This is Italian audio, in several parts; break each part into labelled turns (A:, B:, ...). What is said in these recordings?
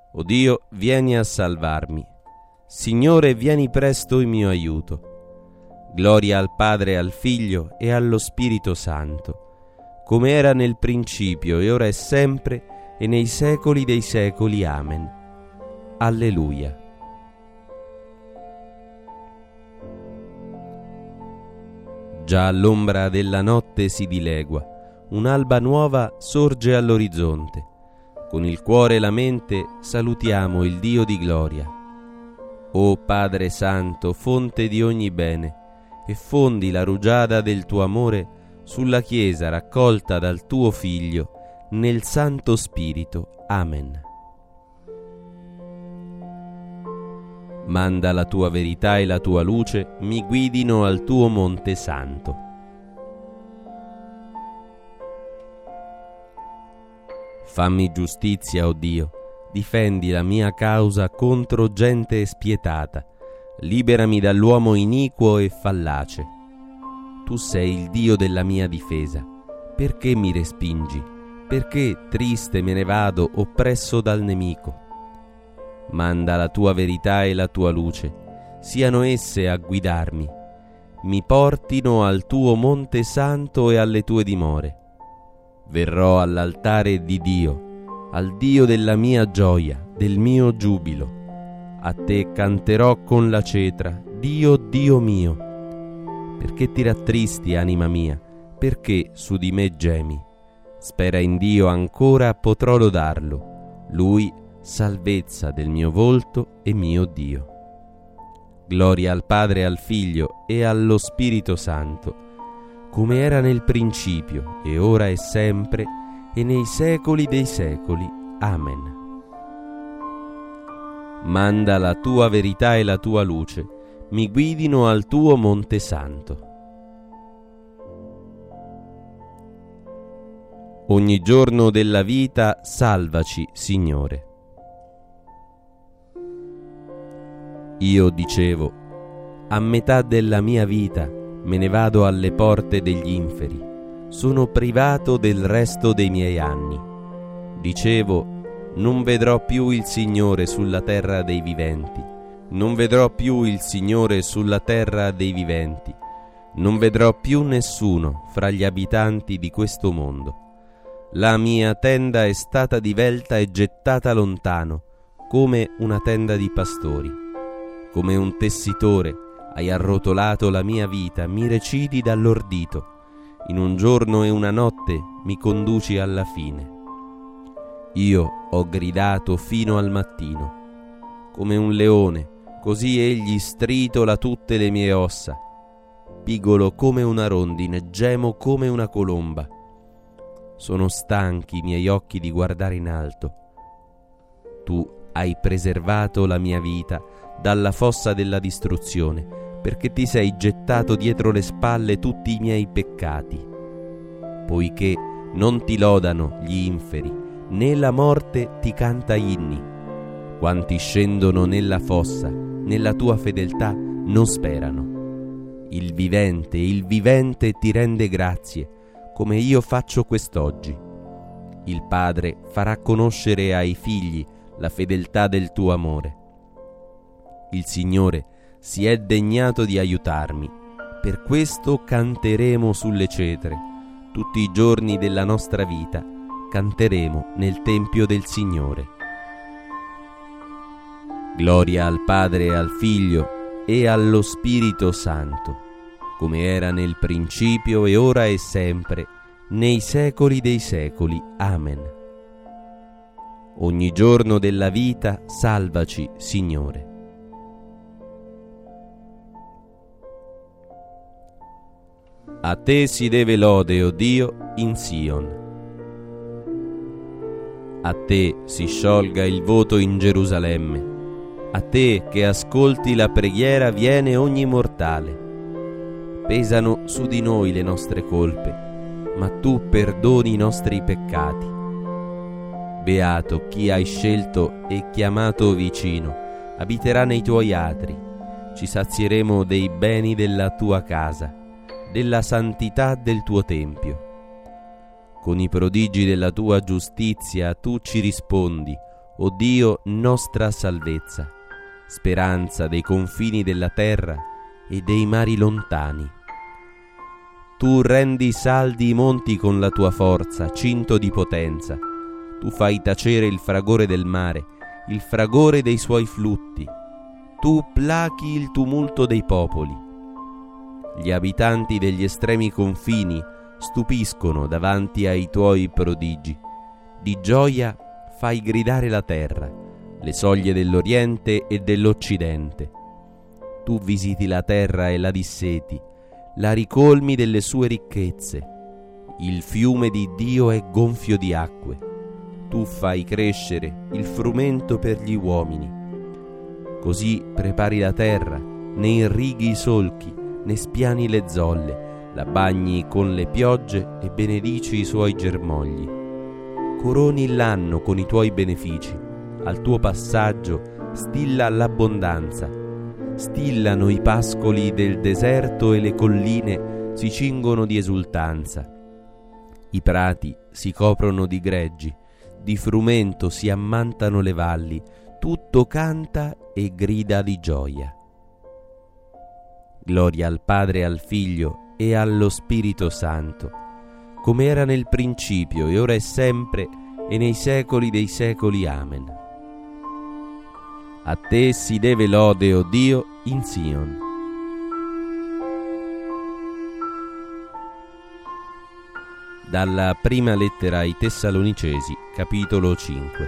A: O Dio, vieni a salvarmi. Signore, vieni presto in mio aiuto. Gloria al Padre, al Figlio e allo Spirito Santo, come era nel principio e ora e sempre e nei secoli dei secoli. Amen. Alleluia. Già all'ombra della notte si dilegua, un'alba nuova sorge all'orizzonte. Con il cuore e la mente salutiamo il Dio di gloria. O Padre Santo, fonte di ogni bene, e fondi la rugiada del tuo amore sulla Chiesa raccolta dal tuo Figlio nel Santo Spirito. Amen. Manda la tua verità e la tua luce mi guidino al tuo Monte Santo. Fammi giustizia, o Dio, difendi la mia causa contro gente spietata, liberami dall'uomo iniquo e fallace. Tu sei il Dio della mia difesa. Perché mi respingi? Perché triste me ne vado, oppresso dal nemico? Manda la tua verità e la tua luce, siano esse a guidarmi, mi portino al tuo Monte Santo e alle tue dimore. Verrò all'altare di Dio, al Dio della mia gioia, del mio giubilo. A te canterò con la cetra, Dio, Dio mio. Perché ti rattristi, anima mia? Perché su di me gemi? Spera in Dio, ancora potrò lodarlo. Lui, salvezza del mio volto e mio Dio. Gloria al Padre, al Figlio e allo Spirito Santo, come era nel principio e ora e sempre e nei secoli dei secoli. Amen. Manda la tua verità e la tua luce mi guidino al tuo Monte Santo. Ogni giorno della vita salvaci, Signore. Io dicevo, a metà della mia vita me ne vado alle porte degli inferi, sono privato del resto dei miei anni. Dicevo, non vedrò più il Signore sulla terra dei viventi, non vedrò più il Signore sulla terra dei viventi, non vedrò più nessuno fra gli abitanti di questo mondo. La mia tenda è stata divelta e gettata lontano, come una tenda di pastori. Come un tessitore hai arrotolato la mia vita, mi recidi dall'ordito. In un giorno e una notte mi conduci alla fine. Io ho gridato fino al mattino. Come un leone, così egli stritola tutte le mie ossa. Pigolo come una rondine, gemo come una colomba. Sono stanchi i miei occhi di guardare in alto. Tu hai preservato la mia vita dalla fossa della distruzione, perché ti sei gettato dietro le spalle tutti i miei peccati. Poiché non ti lodano gli inferi, né la morte ti canta inni. Quanti scendono nella fossa, nella tua fedeltà non sperano. Il vivente ti rende grazie, come io faccio quest'oggi. Il Padre farà conoscere ai figli la fedeltà del tuo amore. Il Signore si è degnato di aiutarmi, per questo canteremo sulle cetre. Tutti i giorni della nostra vita canteremo nel Tempio del Signore. Gloria al Padre, al Figlio e allo Spirito Santo, come era nel principio e ora e sempre, nei secoli dei secoli. Amen. Ogni giorno della vita salvaci, Signore. A te si deve lode, o Dio, in Sion. A te si sciolga il voto in Gerusalemme. A te che ascolti la preghiera viene ogni mortale. Pesano su di noi le nostre colpe, ma tu perdoni i nostri peccati. Beato chi hai scelto e chiamato vicino, abiterà nei tuoi atri. Ci sazieremo dei beni della tua casa, della santità del tuo tempio. Con i prodigi della tua giustizia tu ci rispondi, o Dio, nostra salvezza, speranza dei confini della terra e dei mari lontani. Tu rendi saldi i monti con la tua forza, cinto di potenza. Tu fai tacere il fragore del mare, il fragore dei suoi flutti. Tu plachi il tumulto dei popoli. Gli abitanti degli estremi confini stupiscono davanti ai tuoi prodigi. Di gioia fai gridare la terra, le soglie dell'Oriente e dell'Occidente. Tu visiti la terra e la disseti, la ricolmi delle sue ricchezze. Il fiume di Dio è gonfio di acque. Tu fai crescere il frumento per gli uomini. Così prepari la terra, ne irrighi i solchi, ne spiani le zolle, la bagni con le piogge e benedici i suoi germogli. Coroni l'anno con i tuoi benefici, al tuo passaggio stilla l'abbondanza. Stillano i pascoli del deserto e le colline si cingono di esultanza. I prati si coprono di greggi, di frumento si ammantano le valli, tutto canta e grida di gioia. Gloria al Padre e al Figlio e allo Spirito Santo, come era nel principio e ora e sempre e nei secoli dei secoli. Amen. A te si deve lode, o Dio, in Sion. Dalla prima lettera ai Tessalonicesi, capitolo 5.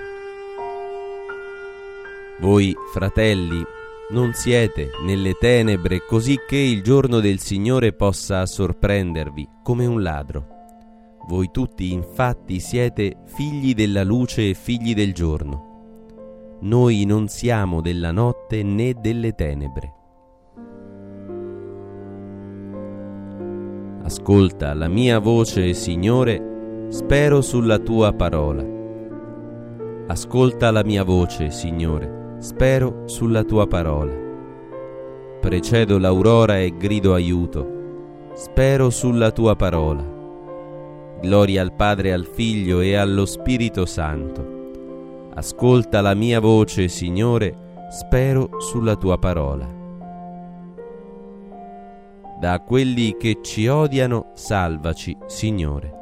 A: Voi, fratelli, non siete nelle tenebre, così che il giorno del Signore possa sorprendervi come un ladro. Voi tutti, infatti, siete figli della luce e figli del giorno. Noi non siamo della notte né delle tenebre. Ascolta la mia voce, Signore, spero sulla tua parola. Ascolta la mia voce, Signore, spero sulla tua parola. Precedo l'aurora e grido aiuto, spero sulla tua parola. Gloria al Padre e al Figlio e allo Spirito Santo. Ascolta la mia voce, Signore, spero sulla tua parola. Da quelli che ci odiano, salvaci, Signore.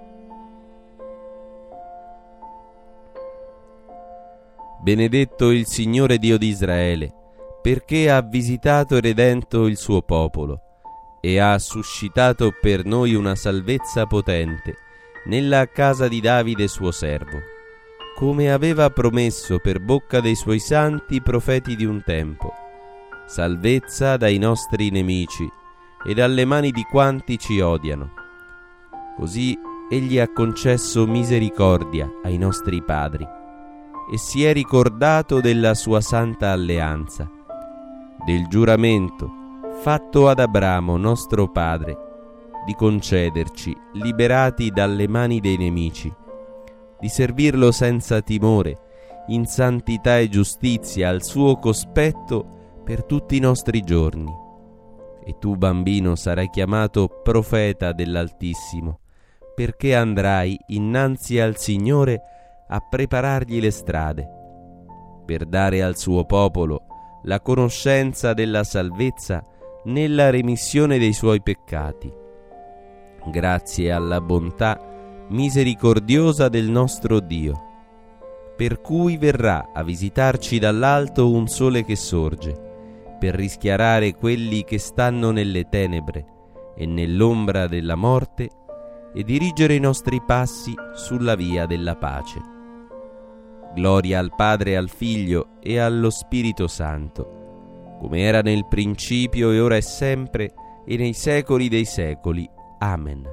A: Benedetto il Signore Dio di Israele, perché ha visitato e redento il suo popolo e ha suscitato per noi una salvezza potente nella casa di Davide suo servo, come aveva promesso per bocca dei suoi santi profeti di un tempo, salvezza dai nostri nemici e dalle mani di quanti ci odiano. Così egli ha concesso misericordia ai nostri padri e si è ricordato della sua santa alleanza, del giuramento fatto ad Abramo nostro padre, di concederci, liberati dalle mani dei nemici, di servirlo senza timore, in santità e giustizia al suo cospetto per tutti i nostri giorni. E tu, bambino, sarai chiamato profeta dell'Altissimo, perché andrai innanzi al Signore a preparargli le strade, per dare al suo popolo la conoscenza della salvezza nella remissione dei suoi peccati, grazie alla bontà misericordiosa del nostro Dio, per cui verrà a visitarci dall'alto un sole che sorge, per rischiarare quelli che stanno nelle tenebre e nell'ombra della morte e dirigere i nostri passi sulla via della pace. Gloria al Padre e al Figlio e allo Spirito Santo, come era nel principio e ora e sempre e nei secoli dei secoli. Amen.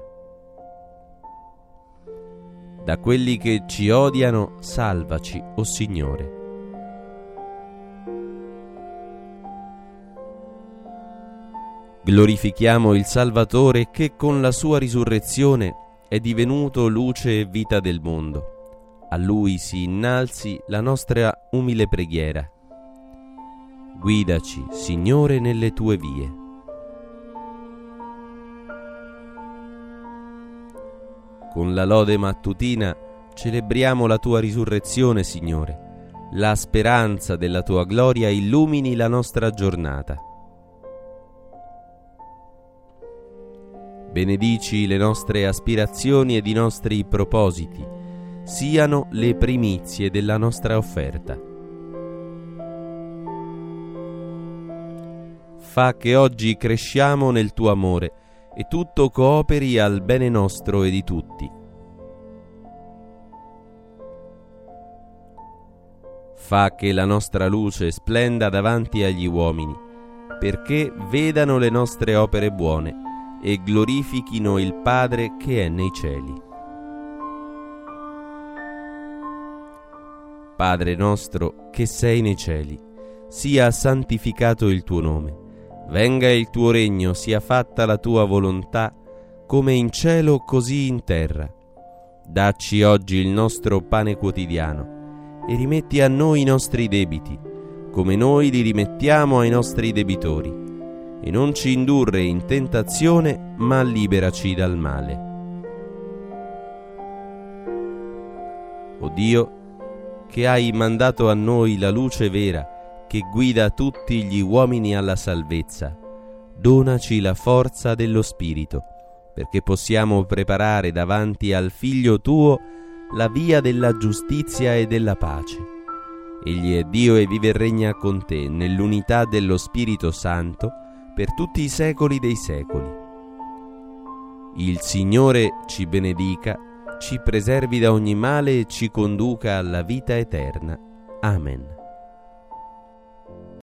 A: Da quelli che ci odiano, salvaci, o Signore. Glorifichiamo il Salvatore che con la sua risurrezione è divenuto luce e vita del mondo. A Lui si innalzi la nostra umile preghiera. Guidaci, Signore, nelle tue vie. Con la lode mattutina celebriamo la tua risurrezione, Signore, la speranza della tua gloria illumini la nostra giornata. Benedici le nostre aspirazioni ed i nostri propositi, siano le primizie della nostra offerta. Fa che oggi cresciamo nel tuo amore e tutto cooperi al bene nostro e di tutti. Fa che la nostra luce splenda davanti agli uomini, perché vedano le nostre opere buone e glorifichino il Padre che è nei cieli. Padre nostro che sei nei cieli, sia santificato il tuo nome. Venga il tuo regno, sia fatta la tua volontà, come in cielo così in terra. Dacci oggi il nostro pane quotidiano e rimetti a noi i nostri debiti, come noi li rimettiamo ai nostri debitori. E non ci indurre in tentazione, ma liberaci dal male. O Dio, che hai mandato a noi la luce vera, che guida tutti gli uomini alla salvezza, donaci la forza dello Spirito, perché possiamo preparare davanti al Figlio tuo la via della giustizia e della pace. Egli è Dio e vive e regna con te nell'unità dello Spirito Santo per tutti i secoli dei secoli. Il Signore ci benedica, ci preservi da ogni male e ci conduca alla vita eterna. Amen.